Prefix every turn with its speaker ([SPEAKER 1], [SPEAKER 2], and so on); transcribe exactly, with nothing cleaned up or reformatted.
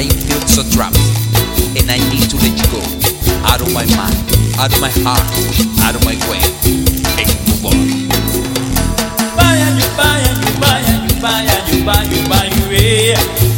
[SPEAKER 1] I feel so trapped, and I need to let you go. Out of my mind, out of my heart, out of my way, and move on.
[SPEAKER 2] Buy and you buy and you buy and you buy and you buy you buy you, yeah.